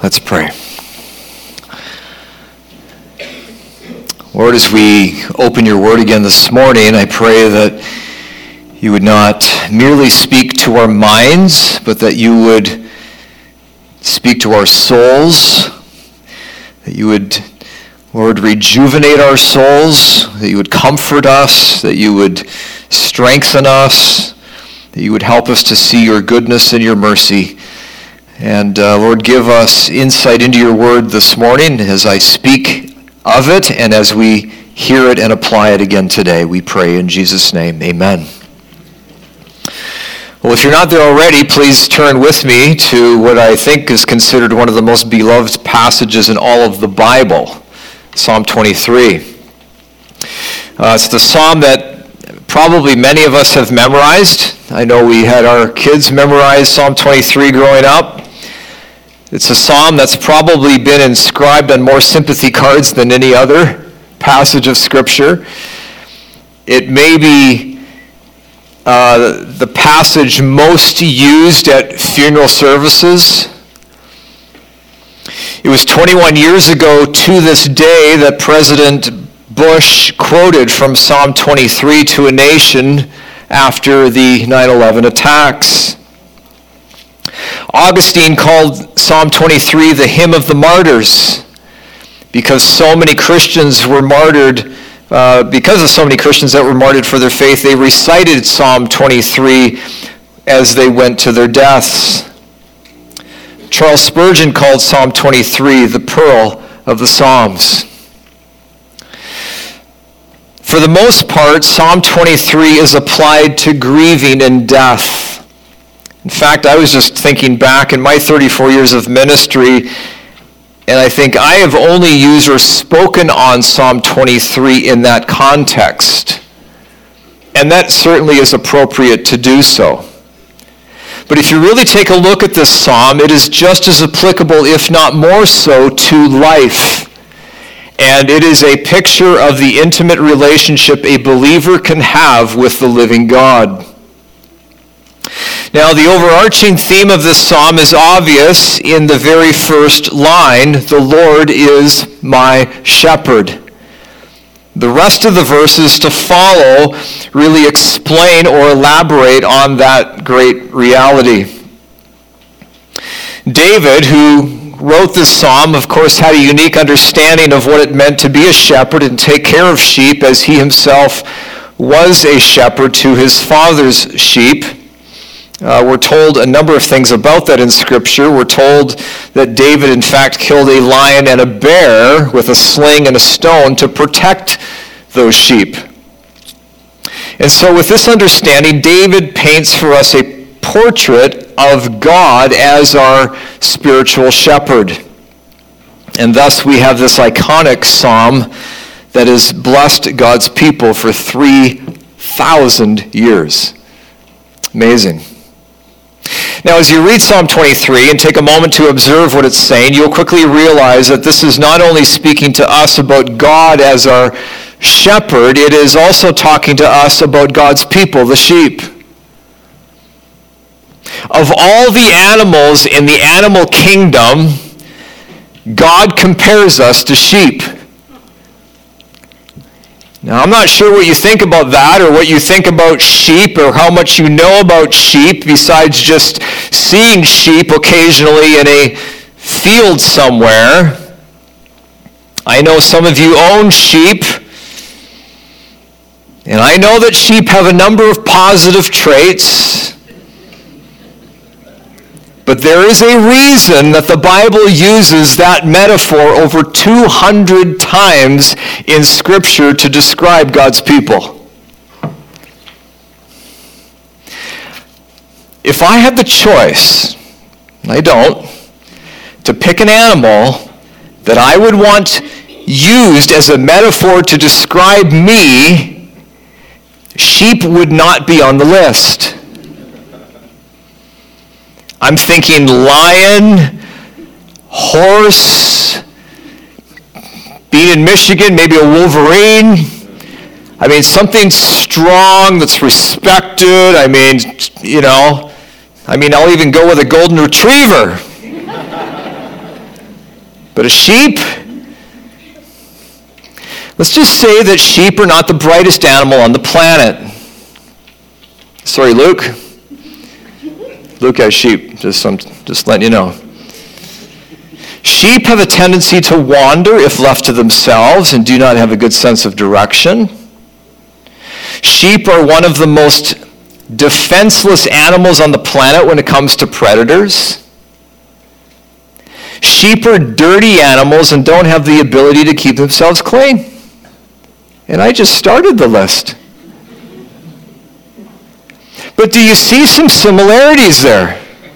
Let's pray. Lord, as we open your word again this morning, I pray that you would not merely speak to our minds, but that you would speak to our souls, that you would, Lord, rejuvenate our souls, that you would comfort us, that you would strengthen us, that you would help us to see your goodness and your mercy. And Lord, give us insight into your word this morning as I speak of it and as we hear it and apply it again today. We pray in Jesus' name, amen. Well, if you're not there already, please turn with me to what I think is considered one of the most beloved passages in all of the Bible, Psalm 23. It's the psalm that probably many of us have memorized. I know we had our kids memorize Psalm 23 growing up. It's a psalm that's probably been inscribed on more sympathy cards than any other passage of Scripture. It may be the passage most used at funeral services. It was 21 years ago to this day that President Bush quoted from Psalm 23 to a nation after the 9/11 attacks. Augustine called Psalm 23 the hymn of the martyrs because so many Christians were martyred. Because of so many Christians that were martyred for their faith, they recited Psalm 23 as they went to their deaths. Charles Spurgeon called Psalm 23 the pearl of the Psalms. For the most part, Psalm 23 is applied to grieving and death. In fact, I was just thinking back in my 34 years of ministry, and I think I have only used or spoken on Psalm 23 in that context. And that certainly is appropriate to do so. But if you really take a look at this psalm, it is just as applicable, if not more so, to life. And it is a picture of the intimate relationship a believer can have with the living God. Now, the overarching theme of this psalm is obvious in the very first line, "The Lord is my shepherd." The rest of the verses to follow really explain or elaborate on that great reality. David, who wrote this psalm, of course, had a unique understanding of what it meant to be a shepherd and take care of sheep, as he himself was a shepherd to his father's sheep. We're told a number of things about that in Scripture. We're told that David, in fact, killed a lion and a bear with a sling and a stone to protect those sheep. And so with this understanding, David paints for us a portrait of God as our spiritual shepherd. And thus we have this iconic psalm that has blessed God's people for 3,000 years. Amazing. Now, as you read Psalm 23 and take a moment to observe what it's saying, you'll quickly realize that this is not only speaking to us about God as our shepherd, it is also talking to us about God's people, the sheep. Of all the animals in the animal kingdom, God compares us to sheep. Now, I'm not sure what you think about that or what you think about sheep or how much you know about sheep besides just seeing sheep occasionally in a field somewhere. I know some of you own sheep, and I know that sheep have a number of positive traits. But there is a reason that the Bible uses that metaphor over 200 times in Scripture to describe God's people. If I had the choice, and I don't, to pick an animal that I would want used as a metaphor to describe me, sheep would not be on the list. I'm thinking lion, horse, being in Michigan, maybe a wolverine. I mean, something strong that's respected. I mean, I'll even go with a golden retriever. But a sheep, let's just say that sheep are not the brightest animal on the planet. Sorry, Luke. Luke has sheep, just letting you know. Sheep have a tendency to wander if left to themselves and do not have a good sense of direction. Sheep are one of the most defenseless animals on the planet when it comes to predators. Sheep are dirty animals and don't have the ability to keep themselves clean. And I just started the list. But do you see some similarities there?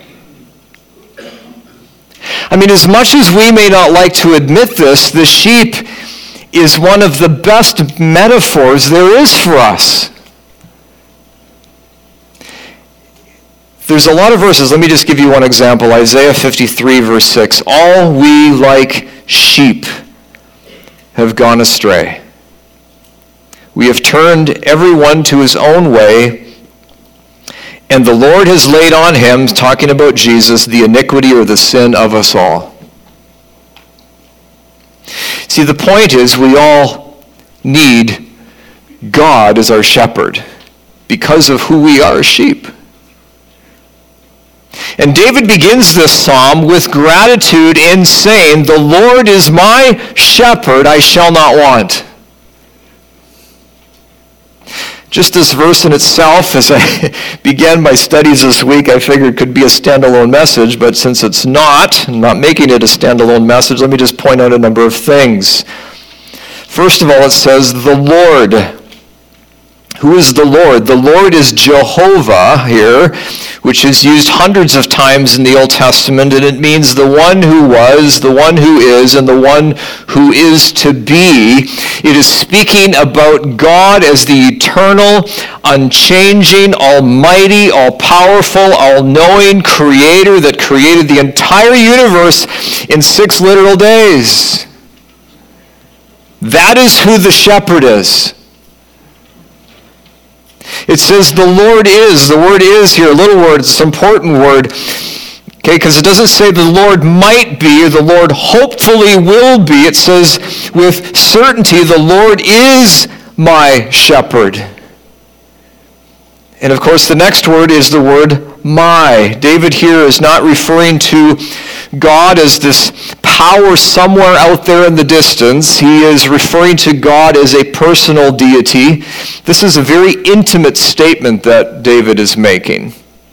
I mean, as much as we may not like to admit this, the sheep is one of the best metaphors there is for us. There's a lot of verses. Let me just give you one example. Isaiah 53, verse 6. All we like sheep have gone astray. We have turned everyone to his own way, and the Lord has laid on him, talking about Jesus, the iniquity or the sin of us all. See, the point is we all need God as our shepherd because of who we are as sheep. And David begins this psalm with gratitude in saying, "The Lord is my shepherd, I shall not want." Just this verse in itself, as I began my studies this week, I figured could be a standalone message, but since it's not, I'm not making it a standalone message, let me just point out a number of things. First of all, it says, the Lord. Who is the Lord? The Lord is Jehovah here, which is used hundreds of times in the Old Testament, and it means the one who was, the one who is, and the one who is to be. It is speaking about God as the eternal, unchanging, almighty, all-powerful, all-knowing creator that created the entire universe in 6 literal days. That is who the shepherd is. It says the Lord is. The word is here, a little word, it's an important word. Okay, because it doesn't say the Lord might be or the Lord hopefully will be. It says with certainty the Lord is my shepherd. And of course the next word is the word my. David here is not referring to God as this power somewhere out there in the distance. He is referring to God as a personal deity. This is a very intimate statement that David is making.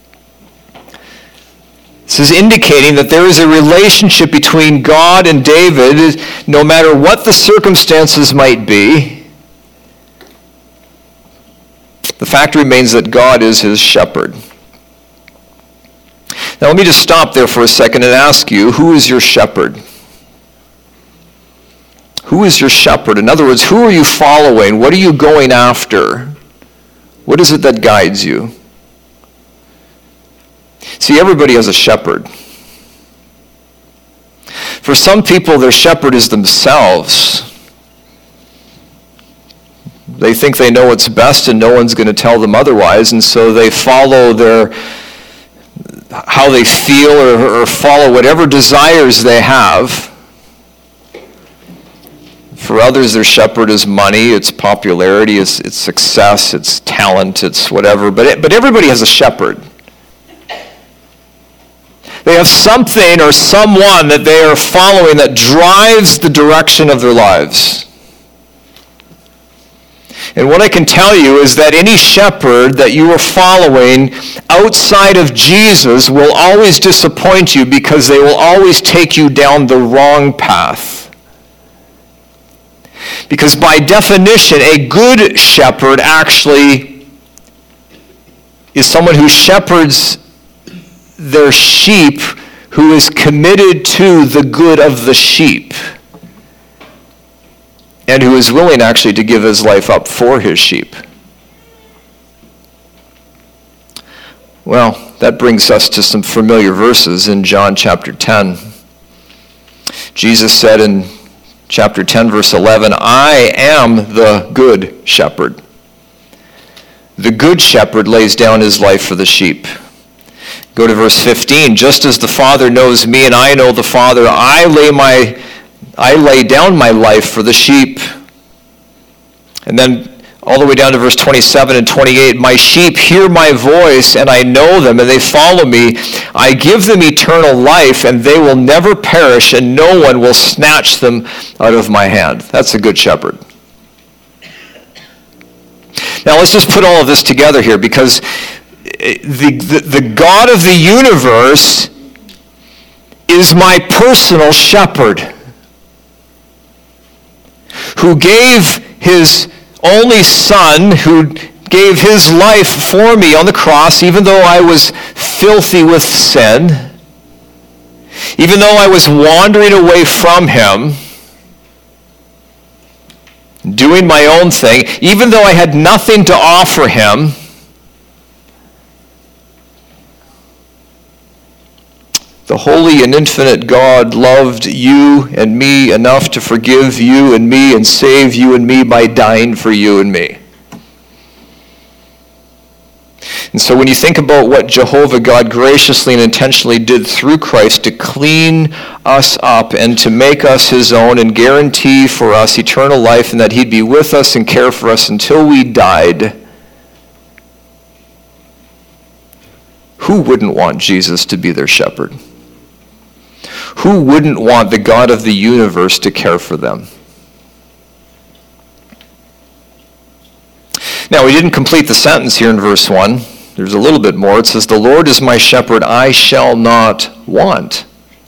This is indicating that there is a relationship between God and David, no matter what the circumstances might be. The fact remains that God is his shepherd. Now let me just stop there for a second and ask you, who is your shepherd? Who is your shepherd? In other words, who are you following? What are you going after? What is it that guides you? See, everybody has a shepherd. For some people, their shepherd is themselves. They think they know what's best and no one's going to tell them otherwise, and so they follow how they feel or follow whatever desires they have. For others, their shepherd is money, it's popularity, it's success, it's talent, it's whatever. But everybody has a shepherd. They have something or someone that they are following that drives the direction of their lives. And what I can tell you is that any shepherd that you are following outside of Jesus will always disappoint you because they will always take you down the wrong path. Because by definition, a good shepherd actually is someone who shepherds their sheep, who is committed to the good of the sheep, and who is willing actually to give his life up for his sheep. Well, that brings us to some familiar verses in John chapter 10. Jesus said in chapter 10, verse 11, I am the good shepherd. The good shepherd lays down his life for the sheep. Go to verse 15. Just as the Father knows me and I know the Father, I lay my I lay down my life for the sheep. And then all the way down to verse 27 and 28, my sheep hear my voice, and I know them, and they follow me. I give them eternal life, and they will never perish, and no one will snatch them out of my hand. That's a good shepherd. Now let's just put all of this together here, because the God of the universe is my personal shepherd, who gave his only Son, who gave his life for me on the cross, even though I was filthy with sin, even though I was wandering away from him, doing my own thing, even though I had nothing to offer him. The holy and infinite God loved you and me enough to forgive you and me and save you and me by dying for you and me. And so when you think about what Jehovah God graciously and intentionally did through Christ to clean us up and to make us his own and guarantee for us eternal life, and that he'd be with us and care for us until we died, who wouldn't want Jesus to be their shepherd? Who wouldn't want the God of the universe to care for them? Now, we didn't complete the sentence here in verse 1. There's a little bit more. It says, the Lord is my shepherd, I shall not want.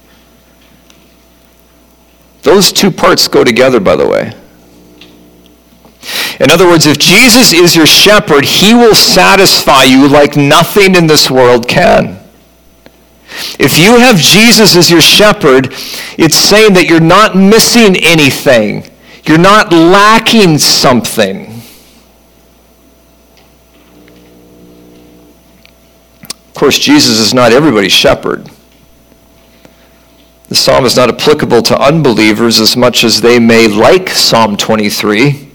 Those two parts go together, by the way. In other words, if Jesus is your shepherd, he will satisfy you like nothing in this world can. If you have Jesus as your shepherd, it's saying that you're not missing anything. You're not lacking something. Of course, Jesus is not everybody's shepherd. The psalm is not applicable to unbelievers as much as they may like Psalm 23.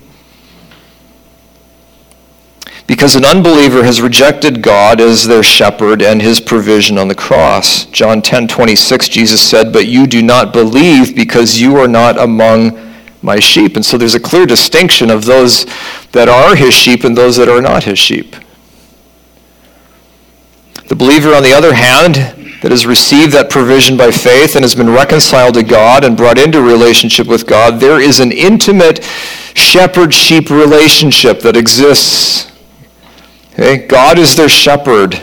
Because an unbeliever has rejected God as their shepherd and his provision on the cross. John 10:26, Jesus said, but you do not believe because you are not among my sheep. And so there's a clear distinction of those that are his sheep and those that are not his sheep. The believer, on the other hand, that has received that provision by faith and has been reconciled to God and brought into relationship with God, there is an intimate shepherd-sheep relationship that exists. Okay? God is their shepherd.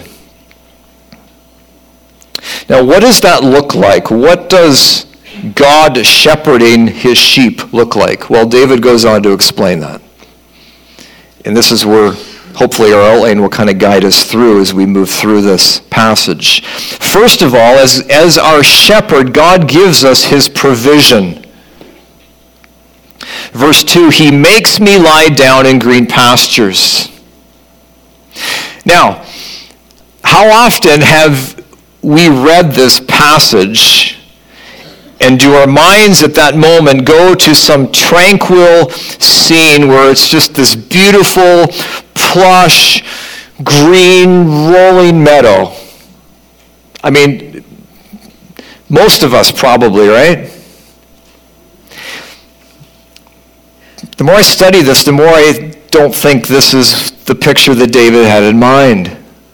Now, what does that look like? What does God shepherding his sheep look like? Well, David goes on to explain that. And this is where hopefully our outline will kind of guide us through as we move through this passage. First of all, as our shepherd, God gives us his provision. Verse 2, he makes me lie down in green pastures. Now, how often have we read this passage and do our minds at that moment go to some tranquil scene where it's just this beautiful, plush, green, rolling meadow? I mean, most of us probably, right? The more I study this, the more I don't think this is the picture that David had in mind.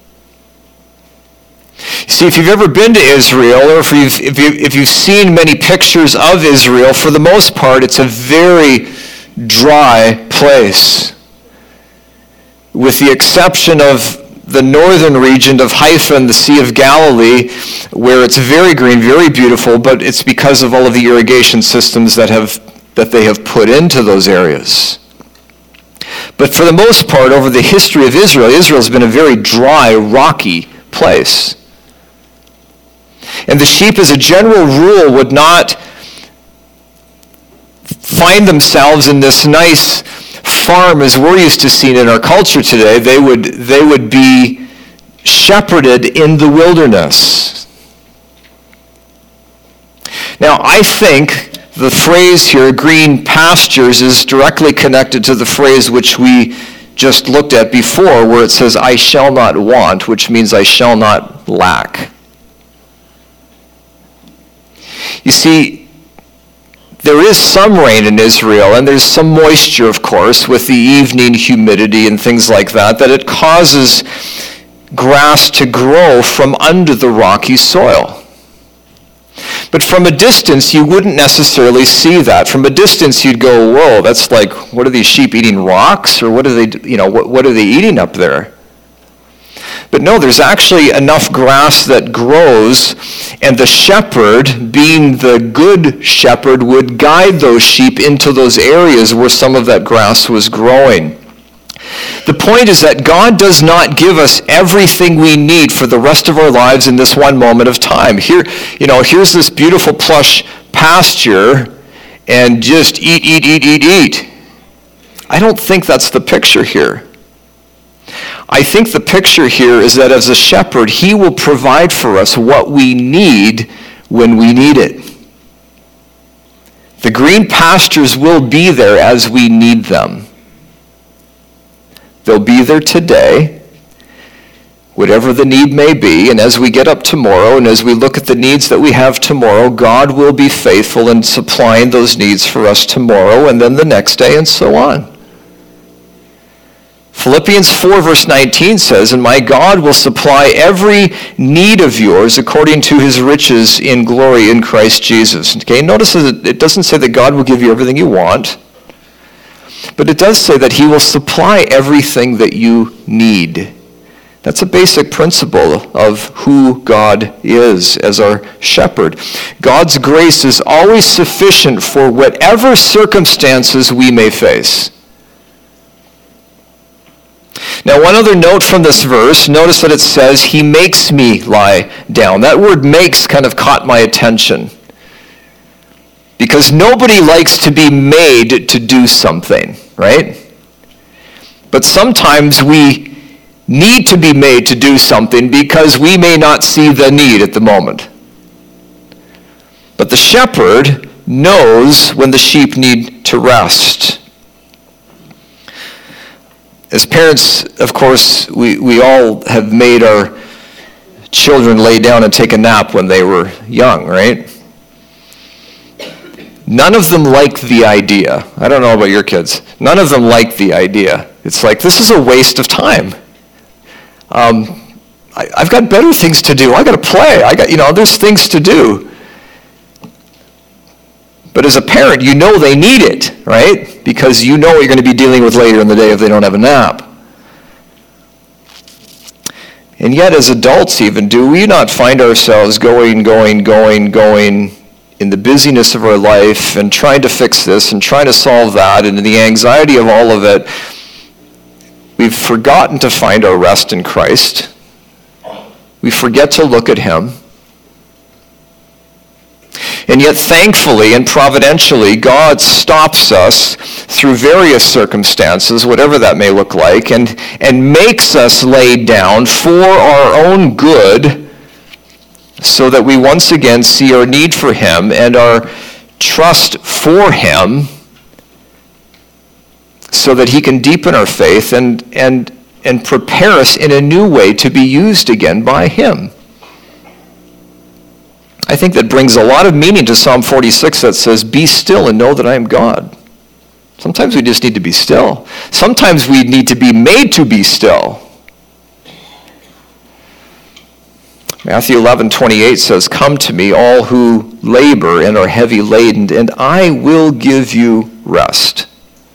See, if you've ever been to Israel, or if you've seen many pictures of Israel, for the most part, it's a very dry place. With the exception of the northern region of Haifa and the Sea of Galilee, where it's very green, very beautiful, but it's because of all of the irrigation systems that they have put into those areas. But for the most part, over the history of Israel, Israel's been a very dry, rocky place. And the sheep, as a general rule, would not find themselves in this nice farm as we're used to seeing in our culture today. They would be shepherded in the wilderness. Now, I think the phrase here, green pastures, is directly connected to the phrase which we just looked at before, where it says, I shall not want, which means I shall not lack. You see, there is some rain in Israel, and there's some moisture, of course, with the evening humidity and things like that it causes grass to grow from under the rocky soil. But from a distance, you wouldn't necessarily see that. From a distance, you'd go, whoa, that's like, what are these sheep eating, rocks? Or what are they, what are they eating up there? But no, there's actually enough grass that grows, and the shepherd, being the good shepherd, would guide those sheep into those areas where some of that grass was growing. The point is that God does not give us everything we need for the rest of our lives in this one moment of time. Here's this beautiful plush pasture, and just eat. I don't think that's the picture here. I think the picture here is that as a shepherd, he will provide for us what we need when we need it. The green pastures will be there as we need them. They'll be there today, whatever the need may be, and as we get up tomorrow and as we look at the needs that we have tomorrow, God will be faithful in supplying those needs for us tomorrow and then the next day and so on. Philippians 4 verse 19 says, "And my God will supply every need of yours according to his riches in glory in Christ Jesus." Okay, notice that it doesn't say that God will give you everything you want, but it does say that he will supply everything that you need. That's a basic principle of who God is as our shepherd. God's grace is always sufficient for whatever circumstances we may face. Now, one other note from this verse, notice that it says, "He makes me lie down." That word "makes" kind of caught my attention. Because nobody likes to be made to do something, right? But sometimes we need to be made to do something because we may not see the need at the moment. But the shepherd knows when the sheep need to rest. As parents, of course, we all have made our children lay down and take a nap when they were young, right? None of them liked the idea. I don't know about your kids. None of them liked the idea. It's like, this is a waste of time. I've got better things to do. I got to play. There's things to do. But as a parent, you know they need it, right? Because you know what you're going to be dealing with later in the day if they don't have a nap. And yet, as adults even, do we not find ourselves going in the busyness of our life and trying to fix this and trying to solve that, and in the anxiety of all of it, we've forgotten to find our rest in Christ. We forget to look at him. And yet, thankfully and providentially, God stops us through various circumstances, whatever that may look like, and makes us lay down for our own good so that we once again see our need for him and our trust for him so that he can deepen our faith and prepare us in a new way to be used again by him. I think that brings a lot of meaning to Psalm 46 that says, "Be still and know that I am God." Sometimes we just need to be still. Sometimes we need to be made to be still. Matthew 11:28 says, "Come to me, all who labor and are heavy laden, and I will give you rest."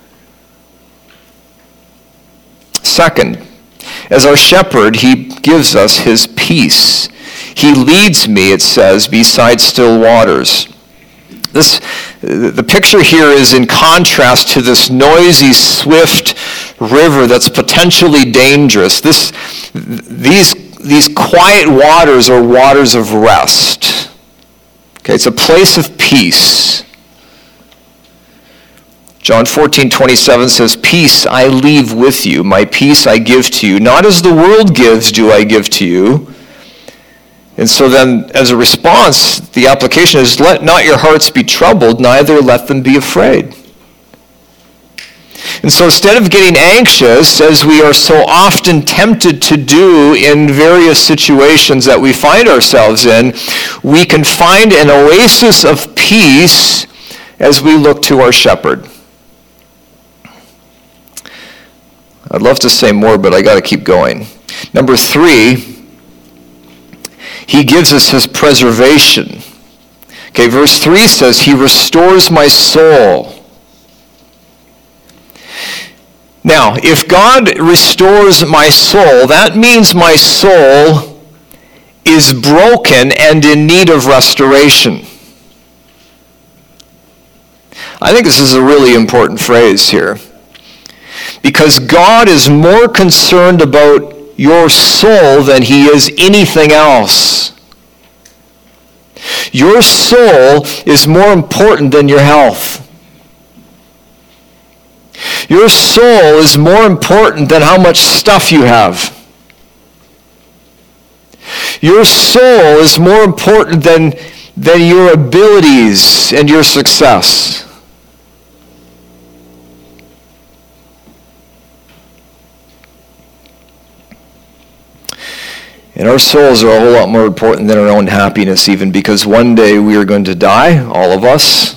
Second, as our shepherd, he gives us his peace. He leads me, it says, beside still waters. The picture here is in contrast to this noisy, swift river that's potentially dangerous. These quiet waters are waters of rest. Okay, it's a place of peace. John 14:27 says, "Peace I leave with you, my peace I give to you. Not as the world gives do I give to you." And so then, as a response, the application is, "Let not your hearts be troubled, neither let them be afraid." And so instead of getting anxious, as we are so often tempted to do in various situations that we find ourselves in, we can find an oasis of peace as we look to our shepherd. I'd love to say more, but I got to keep going. Number 3, he gives us his preservation. Okay, verse 3 says, he restores my soul. Now, if God restores my soul, that means my soul is broken and in need of restoration. I think this is a really important phrase here, because God is more concerned about your soul than he is anything else. Your soul is more important than your health. Your soul is more important than how much stuff you have. Your soul is more important than your abilities and your success. And our souls are a whole lot more important than our own happiness, even, because one day we are going to die, all of us.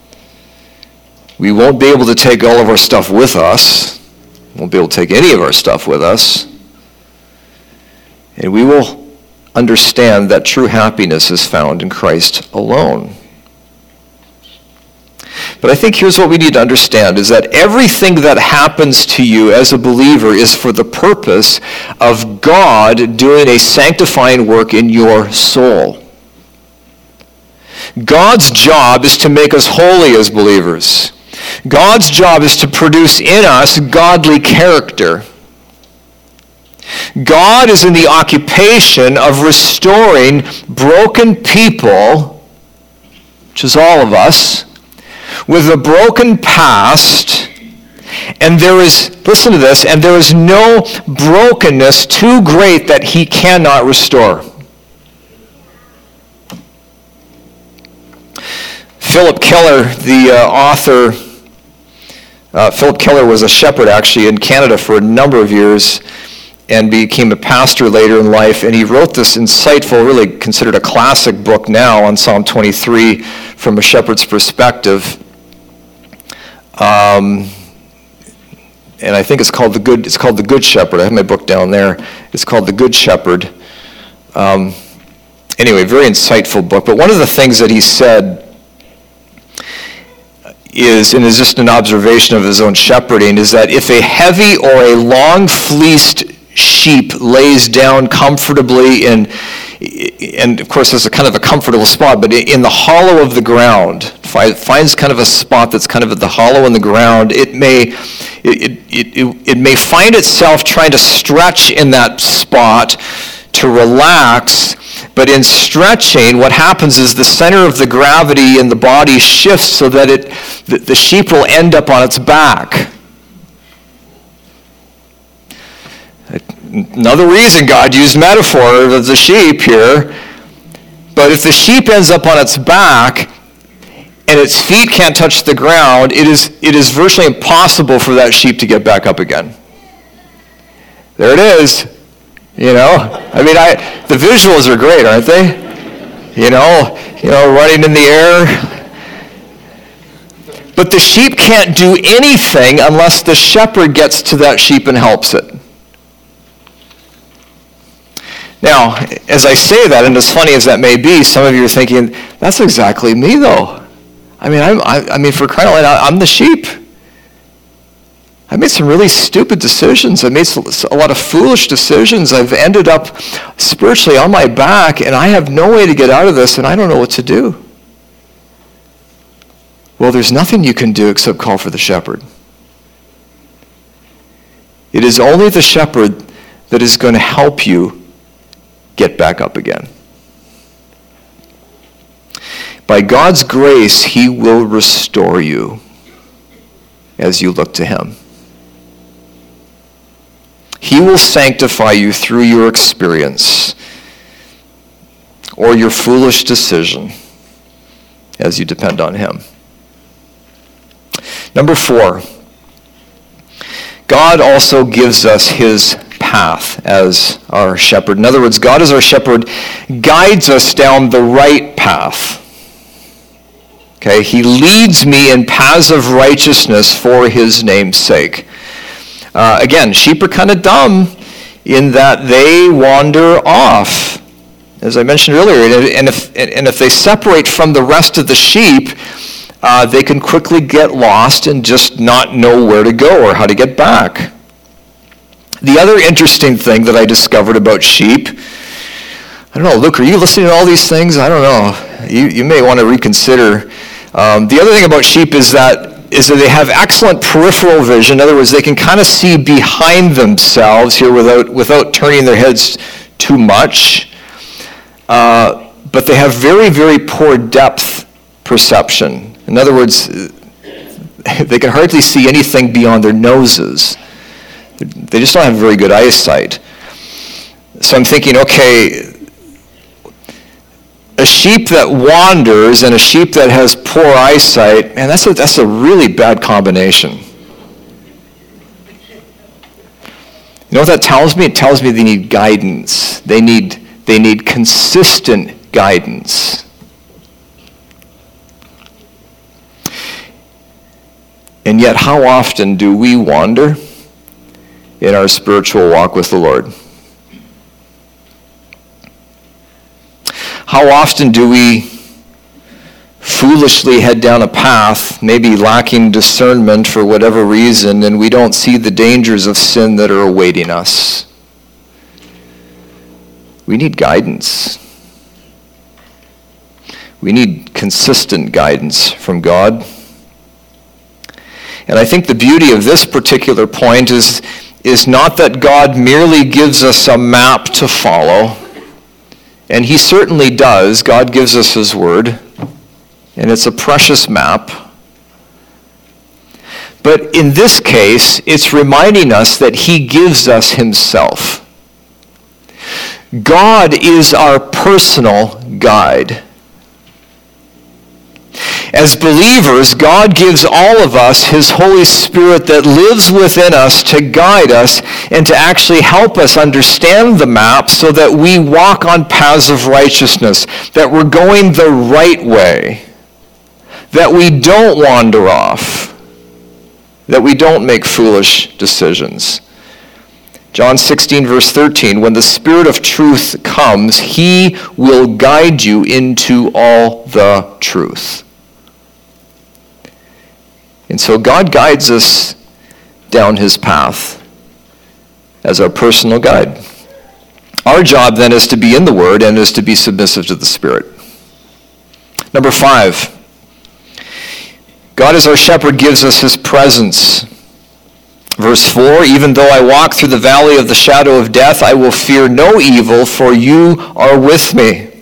We won't be able to take all of our stuff with us. We won't be able to take any of our stuff with us. And we will understand that true happiness is found in Christ alone. But I think here's what we need to understand, is that everything that happens to you as a believer is for the purpose of God doing a sanctifying work in your soul. God's job is to make us holy as believers. God's job is to produce in us godly character. God is in the occupation of restoring broken people, which is all of us, with a broken past, and there is, listen to this, and there is no brokenness too great that he cannot restore. Philip Keller, the author, Philip Keller was a shepherd actually in Canada for a number of years and became a pastor later in life, and he wrote this insightful, really considered a classic book now on Psalm 23 from a shepherd's perspective. And I think it's called The Good Shepherd. I have my book down there. It's called The Good Shepherd. Anyway, very insightful book. But one of the things that he said is, and is just an observation of his own shepherding, is that if a heavy or a long fleeced sheep lays down comfortably and of course, there's a kind of a comfortable spot, but in the hollow of the ground, finds kind of a spot that's kind of at the hollow in the ground, it may find itself trying to stretch in that spot to relax, but in stretching, what happens is the center of the gravity in the body shifts so that the sheep will end up on its back. Another reason God used metaphor of the sheep here, but if the sheep ends up on its back and its feet can't touch the ground, it is virtually impossible for that sheep to get back up again. There it is. You know, I mean, the visuals are great, aren't they? You know, running in the air. But the sheep can't do anything unless the shepherd gets to that sheep and helps it. Now, as I say that, and as funny as that may be, some of you are thinking, that's exactly me, though. I mean, for crying out loud, I'm the sheep. I made some really stupid decisions. I made a lot of foolish decisions. I've ended up spiritually on my back, and I have no way to get out of this, and I don't know what to do. Well, there's nothing you can do except call for the shepherd. It is only the shepherd that is going to help you get back up again. By God's grace, he will restore you as you look to him. He will sanctify you through your experience or your foolish decision as you depend on him. Number 4, God also gives us his path as our shepherd. In other words, God as our shepherd guides us down the right path. Okay, he leads me in paths of righteousness for his name's sake. Again, sheep are kind of dumb in that they wander off, as I mentioned earlier. And if they separate from the rest of the sheep, they can quickly get lost and just not know where to go or how to get back. The other interesting thing that I discovered about sheep, I don't know, Luke, are you listening to all these things? I don't know. You may want to reconsider. The other thing about sheep is that they have excellent peripheral vision. In other words, they can kind of see behind themselves here without turning their heads too much. But they have very, very poor depth perception. In other words, they can hardly see anything beyond their noses. They just don't have very good eyesight. So I'm thinking, okay, a sheep that wanders and a sheep that has poor eyesight, man, that's a really bad combination. You know what that tells me? It tells me they need guidance. They need consistent guidance. And yet, how often do we wander in our spiritual walk with the Lord? How often do we foolishly head down a path, maybe lacking discernment for whatever reason, and we don't see the dangers of sin that are awaiting us? We need guidance. We need consistent guidance from God. And I think the beauty of this particular point is not that God merely gives us a map to follow. And he certainly does. God gives us his word. And it's a precious map. But in this case, it's reminding us that he gives us himself. God is our personal guide. As believers, God gives all of us his Holy Spirit that lives within us to guide us and to actually help us understand the map so that we walk on paths of righteousness, that we're going the right way, that we don't wander off, that we don't make foolish decisions. John 16, verse 13, when the Spirit of truth comes, he will guide you into all the truth. And so God guides us down his path as our personal guide. Our job then is to be in the Word and is to be submissive to the Spirit. Number 5, God as our shepherd gives us his presence. Verse 4, even though I walk through the valley of the shadow of death, I will fear no evil, for you are with me.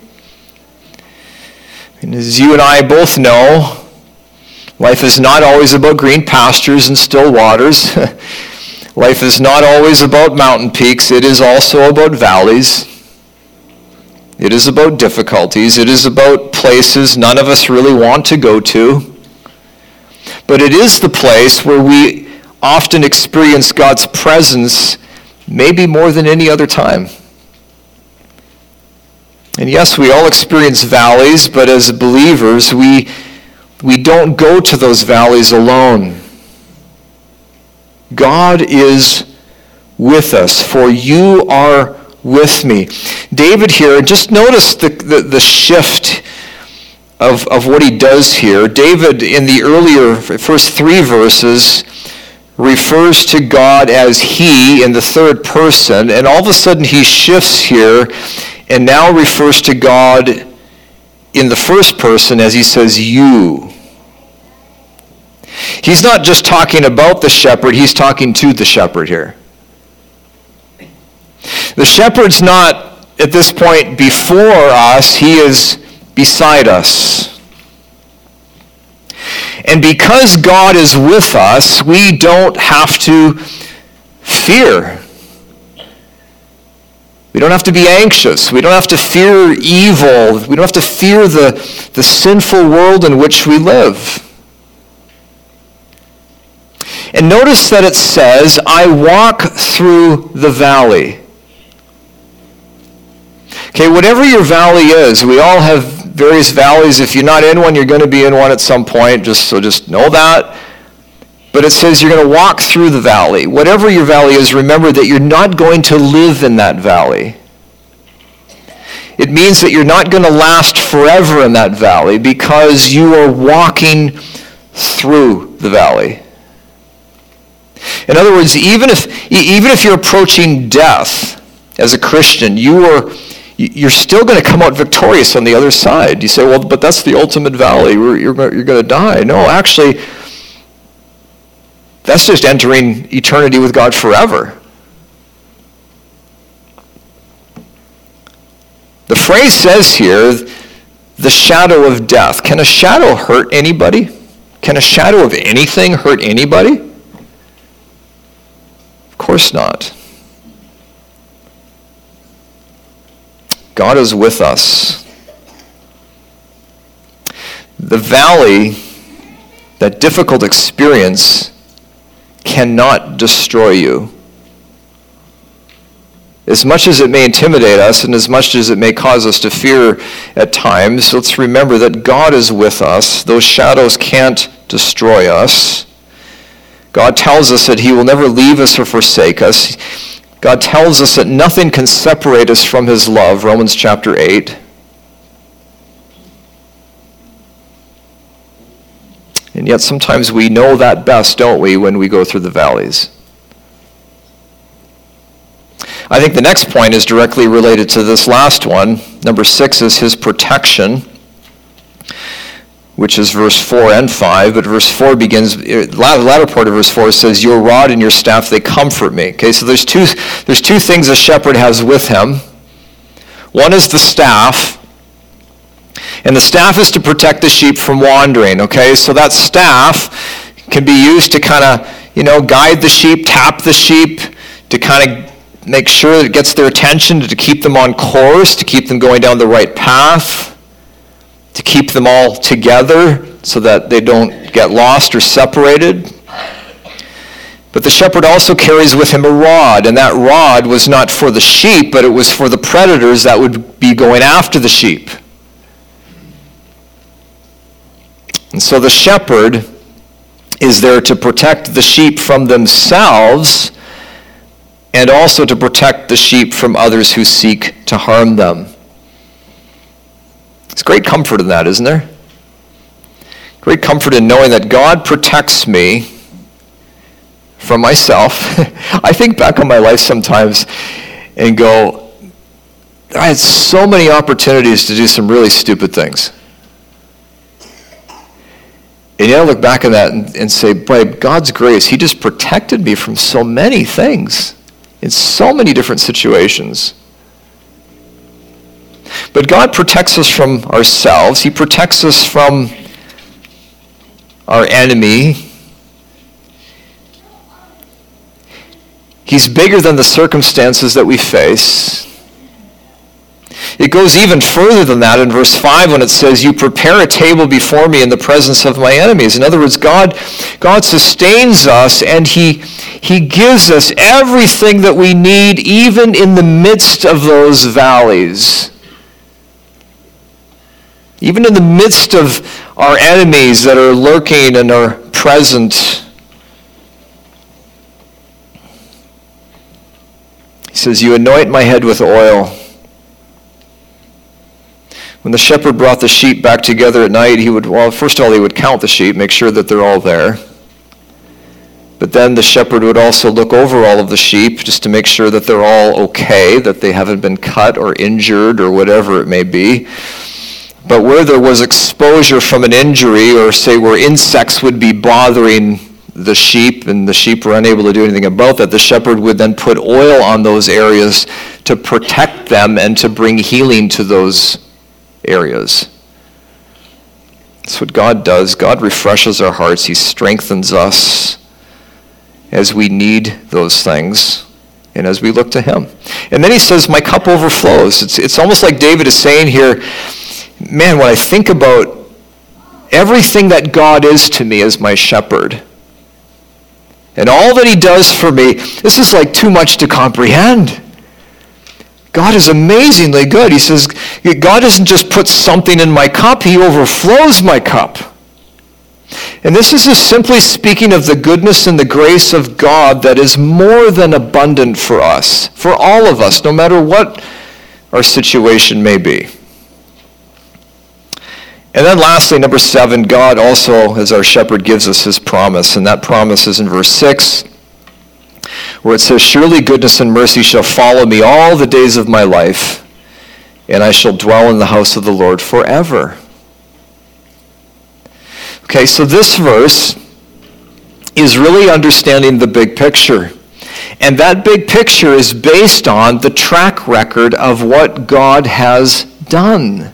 And as you and I both know, life is not always about green pastures and still waters. Life is not always about mountain peaks. It is also about valleys. It is about difficulties. It is about places none of us really want to go to. But it is the place where we often experience God's presence maybe more than any other time. And yes, we all experience valleys, but as believers, we don't go to those valleys alone. God is with us, for you are with me. David here, just notice the shift of what he does here. David, in the earlier first 3 verses, refers to God as he in the third person, and all of a sudden he shifts here and now refers to God in the first person as he says you. He's not just talking about the shepherd, he's talking to the shepherd here. The shepherd's not at this point before us, he is beside us. And because God is with us, we don't have to fear. We don't have to be anxious. We don't have to fear evil. We don't have to fear the sinful world in which we live. And notice that it says, I walk through the valley. Okay, whatever your valley is, we all have various valleys. If you're not in one, you're going to be in one at some point, just know that. But it says you're going to walk through the valley. Whatever your valley is, remember that you're not going to live in that valley. It means that you're not going to last forever in that valley because you are walking through the valley. In other words, even if you're approaching death as a Christian, you're still going to come out victorious on the other side. You say, well, but that's the ultimate valley. You're going to die. No, actually, that's just entering eternity with God forever. The phrase says here, the shadow of death. Can a shadow hurt anybody? Can a shadow of anything hurt anybody? Of course not. God is with us. The valley, that difficult experience, cannot destroy you. As much as it may intimidate us and as much as it may cause us to fear at times, let's remember that God is with us. Those shadows can't destroy us. God tells us that he will never leave us or forsake us. God tells us that nothing can separate us from his love, Romans chapter 8. And yet sometimes we know that best, don't we, when we go through the valleys. I think the next point is directly related to this last one. Number 6 is his protection, which is verse 4 and 5. But verse 4 begins, the latter part of verse 4 says, your rod and your staff, they comfort me. Okay, so there's two things a shepherd has with him. One is the staff, and the staff is to protect the sheep from wandering. Okay, so that staff can be used to kind of, guide the sheep, tap the sheep, to kind of make sure that it gets their attention, to keep them on course, to keep them going down the right path, to keep them all together so that they don't get lost or separated. But the shepherd also carries with him a rod, and that rod was not for the sheep, but it was for the predators that would be going after the sheep. And so the shepherd is there to protect the sheep from themselves and also to protect the sheep from others who seek to harm them. There's great comfort in that, isn't there? Great comfort in knowing that God protects me from myself. I think back on my life sometimes and go, I had so many opportunities to do some really stupid things. And yet I look back on that and say, by God's grace, he just protected me from so many things in so many different situations. But God protects us from ourselves. He protects us from our enemy. He's bigger than the circumstances that we face. It goes even further than that in verse 5 when it says, you prepare a table before me in the presence of my enemies. In other words, God sustains us, and he gives us everything that we need even in the midst of those valleys. Even in the midst of our enemies that are lurking and are present. He says, you anoint my head with oil. When the shepherd brought the sheep back together at night, first of all, he would count the sheep, make sure that they're all there. But then the shepherd would also look over all of the sheep just to make sure that they're all okay, that they haven't been cut or injured or whatever it may be. But where there was exposure from an injury, or say where insects would be bothering the sheep and the sheep were unable to do anything about that, the shepherd would then put oil on those areas to protect them and to bring healing to those areas. That's what God does. God refreshes our hearts. He strengthens us as we need those things and as we look to him. And then he says, my cup overflows. It's almost like David is saying here, man, when I think about everything that God is to me as my shepherd and all that he does for me, this is like too much to comprehend. God is amazingly good. He says, God doesn't just put something in my cup, he overflows my cup. And this is just simply speaking of the goodness and the grace of God that is more than abundant for us, for all of us, no matter what our situation may be. And then lastly, number 7, God also, as our shepherd, gives us his promise. And that promise is in verse 6, where it says, surely goodness and mercy shall follow me all the days of my life, and I shall dwell in the house of the Lord forever. Okay, so this verse is really understanding the big picture. And that big picture is based on the track record of what God has done.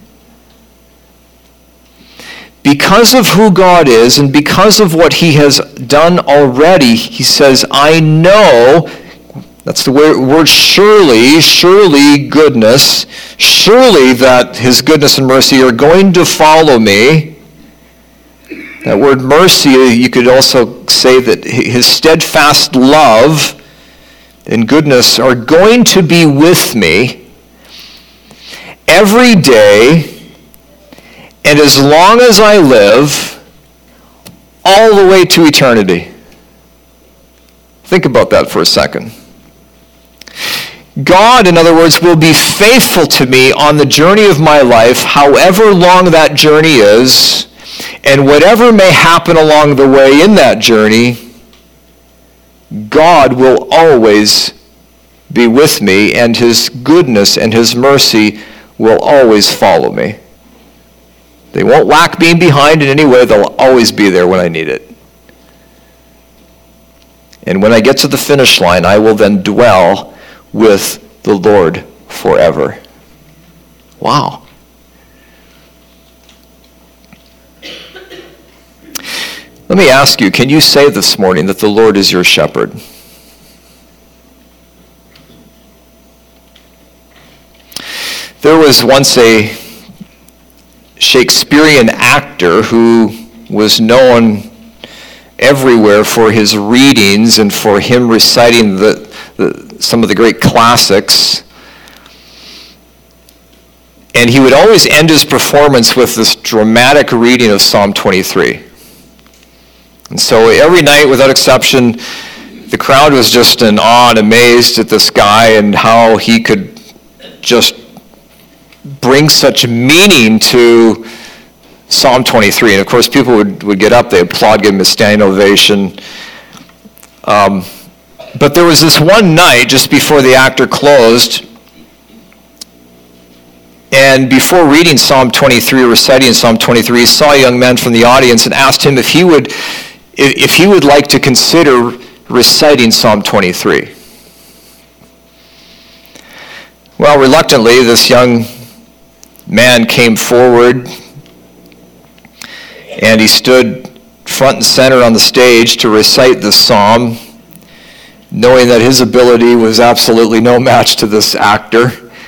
Because of who God is and because of what he has done already, he says, I know, that's the word surely goodness, surely that his goodness and mercy are going to follow me. That word mercy, you could also say that his steadfast love and goodness are going to be with me every day, and as long as I live, all the way to eternity. Think about that for a second. God, in other words, will be faithful to me on the journey of my life, however long that journey is, and whatever may happen along the way in that journey, God will always be with me, and his goodness and his mercy will always follow me. They won't lack being behind in any way. They'll always be there when I need it. And when I get to the finish line, I will then dwell with the Lord forever. Wow. Let me ask you, can you say this morning that the Lord is your shepherd? There was once a Shakespearean actor who was known everywhere for his readings and for him reciting some of the great classics. And he would always end his performance with this dramatic reading of Psalm 23. And so every night, without exception, the crowd was just in awe and amazed at this guy and how he could just bring such meaning to Psalm 23. And of course, people would get up, they applaud, give him a standing ovation. But there was this one night just before the actor closed, and before reading Psalm 23, reciting Psalm 23, he saw a young man from the audience and asked him if he would like to consider reciting Psalm 23. Well, reluctantly, this young man came forward, and he stood front and center on the stage to recite the psalm, knowing that his ability was absolutely no match to this actor.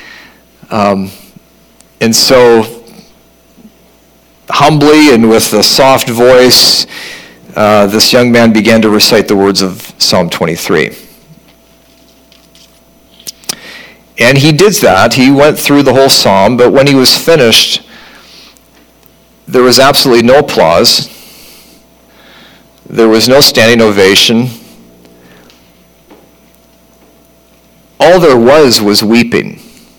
And so, humbly and with a soft voice, this young man began to recite the words of Psalm 23. And he did that. He went through the whole psalm, but when he was finished, there was absolutely no applause. There was no standing ovation. All there was weeping.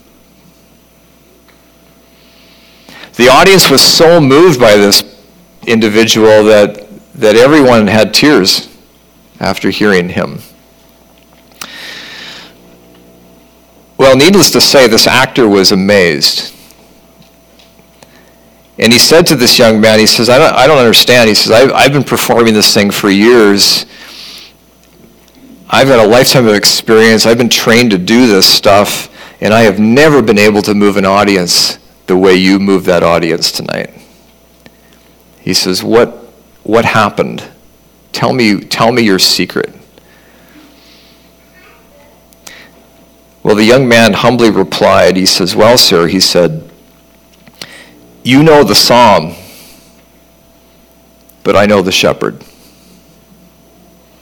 The audience was so moved by this individual that everyone had tears after hearing him. Well, needless to say, this actor was amazed. And he said to this young man, he says, I don't understand. He says, I've been performing this thing for years. I've got a lifetime of experience. I've been trained to do this stuff, and I have never been able to move an audience the way you moved that audience tonight. He says, what happened? Tell me your secret. Well, the young man humbly replied, he says, well, sir, he said, you know the psalm, but I know the shepherd.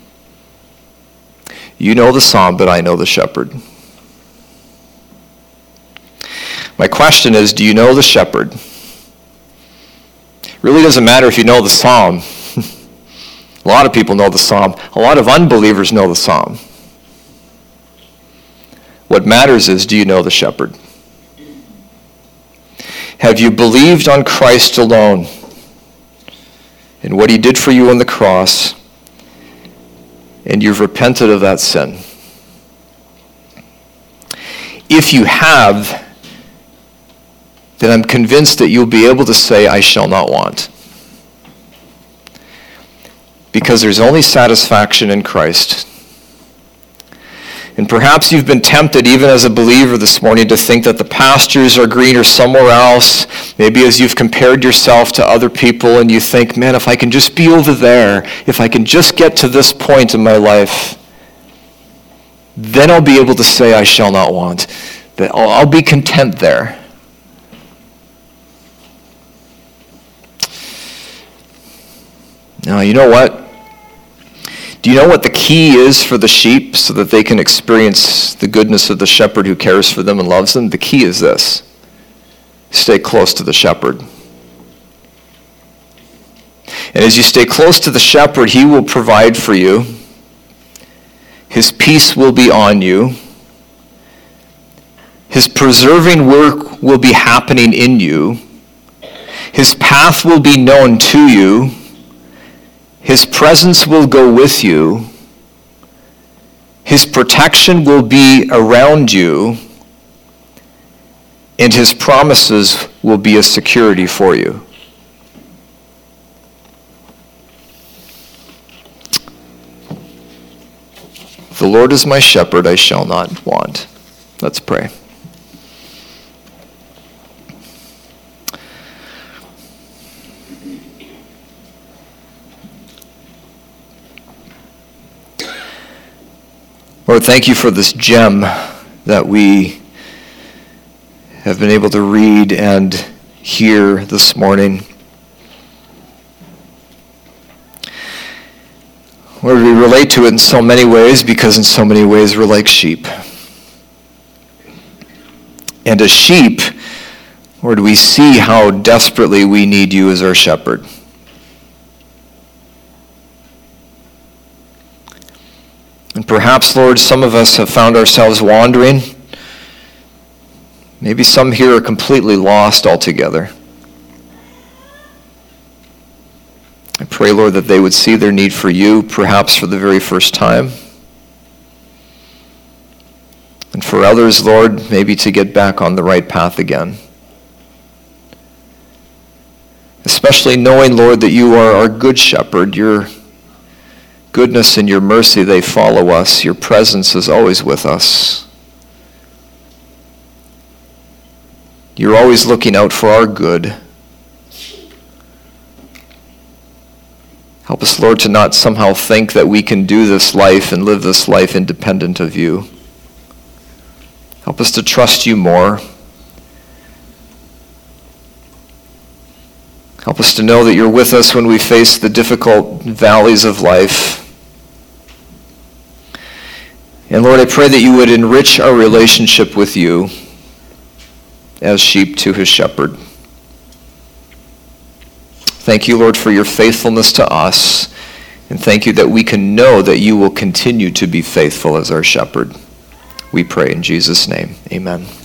You know the psalm, but I know the shepherd. My question is, do you know the shepherd? It really doesn't matter if you know the psalm. A lot of people know the psalm. A lot of unbelievers know the psalm. What matters is, do you know the shepherd? Have you believed on Christ alone and what he did for you on the cross, and you've repented of that sin? If you have, then I'm convinced that you'll be able to say, I shall not want. Because there's only satisfaction in Christ. And perhaps you've been tempted, even as a believer this morning, to think that the pastures are greener somewhere else. Maybe as you've compared yourself to other people and you think, man, if I can just be over there, if I can just get to this point in my life, then I'll be able to say I shall not want. That I'll be content there. Now, you know what? Do you know what the key is for the sheep so that they can experience the goodness of the shepherd who cares for them and loves them? The key is this: stay close to the shepherd. And as you stay close to the shepherd, he will provide for you. His peace will be on you. His preserving work will be happening in you. His path will be known to you. His presence will go with you. His protection will be around you. And his promises will be a security for you. The Lord is my shepherd, I shall not want. Let's pray. Lord, thank you for this gem that we have been able to read and hear this morning. Lord, we relate to it in so many ways because in so many ways we're like sheep. And as sheep, Lord, we see how desperately we need you as our shepherd. And perhaps, Lord, some of us have found ourselves wandering. Maybe some here are completely lost altogether. I pray, Lord, that they would see their need for you, perhaps for the very first time. And for others, Lord, maybe to get back on the right path again. Especially knowing, Lord, that you are our good shepherd. Your goodness and your mercy, they follow us. Your presence is always with us. You're always looking out for our good. Help us, Lord, to not somehow think that we can do this life and live this life independent of you. Help us to trust you more. Help us to know that you're with us when we face the difficult valleys of life. And Lord, I pray that you would enrich our relationship with you as sheep to his shepherd. Thank you, Lord, for your faithfulness to us. And thank you that we can know that you will continue to be faithful as our shepherd. We pray in Jesus' name. Amen.